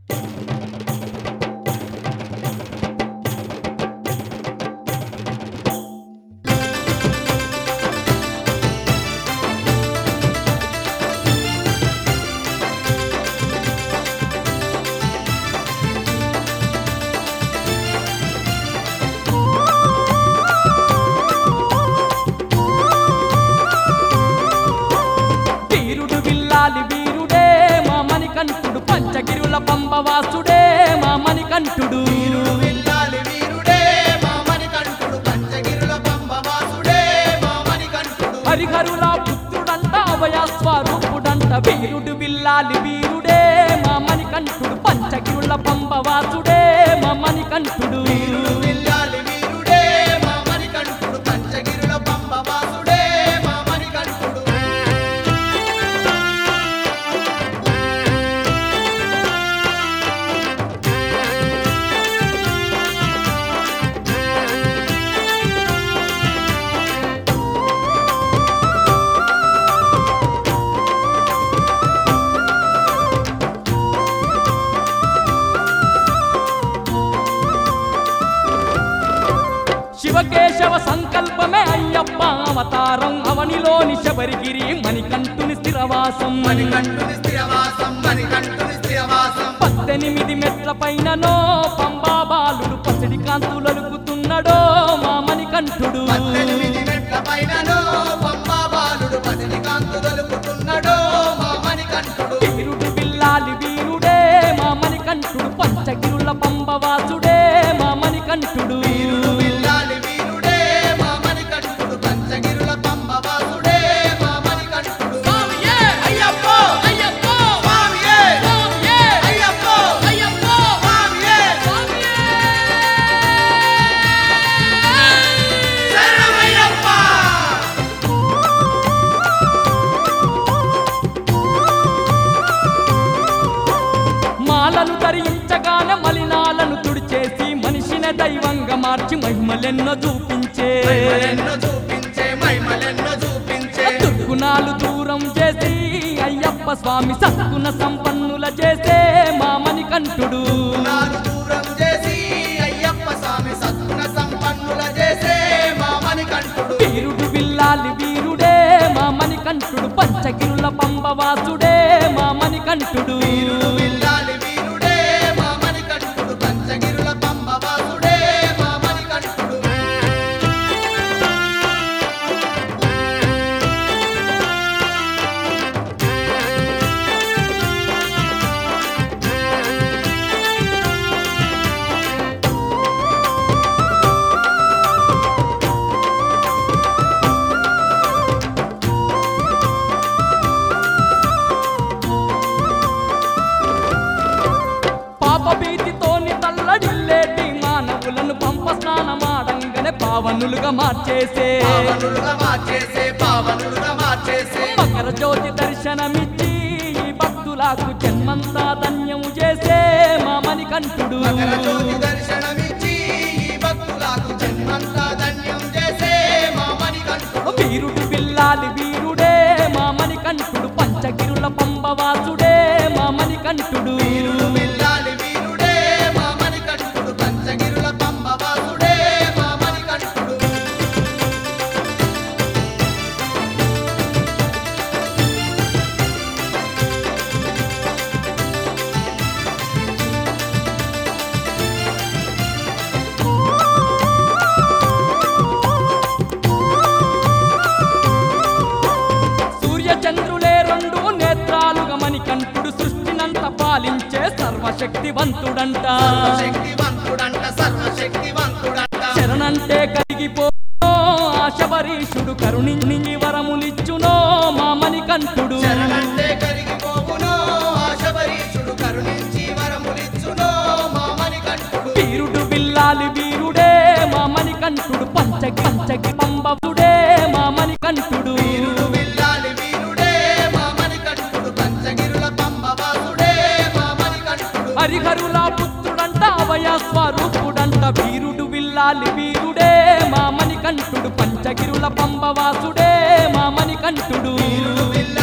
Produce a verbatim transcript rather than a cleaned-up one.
మణికంఠుడు పంచగిరుల పంబవాసుడే మా మణికంఠుడు వీరుడు విల్లాలి వీరుడే మా మణికంఠుడు పంచగిరుల పంబవాసుడే మా మణికంఠుడు హరిహరుల పుత్రుడంట అభయస్వరూపుడంట వీరుడు విల్లాలి వీరుడే మా మణికంఠుడు పంచగిరుల పంబవాసుడే మా మణికంఠుడు వీరుడు విల్లాలి వీరుడే మా మణికంఠుడు పంచగిరుల పంబవాసుడే మా మణికంఠుడు శివకేశవ సంకల్పమే అయ్యప్ప అవతారం అవనిలోని శబరిగిరి మణికంఠుని స్థిరవాసం మణికంఠుని స్థిరవాసం మణికంఠుని స్థిరవాసం పద్దెనిమిది మెట్ల పైననో పంబా బాలుడు పసిడి కాంతులలుకుతున్నాడో మా మణికంఠుడు పద్దెనిమిది మెట్ల పైనలో పంబా బాలుడు పసిడి కాంతుదలుకుతున్నాడో మా మణికంఠుడు వీరుడు బిల్లాలి వీరుడే మా మణికంఠుడు పంచగిరుల పంబవాసుడే మా మణికంఠుడు వీరుడు విల్లాలి వీరుడే మా మణికంఠుడు పంచగిరుల పంబవాసుడే మా మణికంఠుడు స్వామియే అయ్యప్పో అయ్యప్పో స్వామియే స్వామియే అయ్యప్పో అయ్యప్పో స్వామియే స్వామియే శరణమయ్యప్ప మాలలు ధరించగానే మలినాలను తుడిచేసి మనిషిని దైవంగా మార్చి మహిమలెన్నో చూపించే మహిమలెన్నో చూపించే మహిమలెన్నో చూపించే దుర్గుణాలు దూరం చేసి అయ్యప్ప స్వామి సద్గుణ సంపన్నుల చేసే మా మణికంఠుడు నాలు దూరం చేసి అయ్యప్ప స్వామి సద్గుణ సంపన్నుల చేసే మా మణికంఠుడు వీరుడు విల్లాలి వీరుడే మా మణికంఠుడు పంచగిరుల పంబవాసుడే మా మణికంఠుడు వీరుడు విల్లాలి వీరుడే మా మణికంఠుడు పంచగిరుల పంబవాసుడే మా మణికంఠుడు పాప భీతితోని తల్లడిల్లేటి మానవులను పంప స్నానమాడంగానే పావనులుగా మార్చేసే పావనులుగా మార్చేసే పావనులుగా మార్చేసే మకర జ్యోతి దర్శనమిచ్చి ఈ భక్తులకు జన్మంతా ధన్యము చేసే మా మణికంఠుడు మకర జ్యోతి దర్శనమిచ్చి ఈ భక్తులకు జన్మంతా ధన్యం చేసే మా మణికంఠుడు వీరుడు బిల్లాలి వీరుడే మా మణికంఠుడు పంచగిరుల పంబవాసుడే మా మణికంఠుడు వీరుడు విల్లాలి వీరుడే మా మణికంఠుడు పంచగిరుల పంబవాసుడే మా మణికంఠుడు సూర్య చంద్రులే రెండు నేత్రాలుగా మణికంఠుడు సృష్టినంత పాలించే సర్వశక్తివంతుడంట సర్వశక్తివంతుడంట సర్వశక్తివంతుడంట శరణంటే కలిగిపో ఆశబరీషుడు కరుణించి వరములిచ్చునో మా మణికంఠుడు శరణంటే కరిగిపోవునో ఆశబరీషుడు కరుణించి వరములిచ్చునో మా మణికంఠుడు వీరుడు బిల్లాలి వీరుడే మా మణికంఠుడు పంచగి పంచగి పంబవుడే మా మణికంఠుడు వీరుడు విల్లాలి వీరుడే మా మణికంఠుడు పంచగిరుల పంబవాసుడే మా మణికంఠుడు హరిహరుల పుత్రుడంట అభయస్వరూపుడంట వీరుడు విల్లాలి వీరుడే మా మణికంఠుడు పంచగిరుల పంబవాసుడే మా మణికంఠుడు వీరుడు విల్లాలి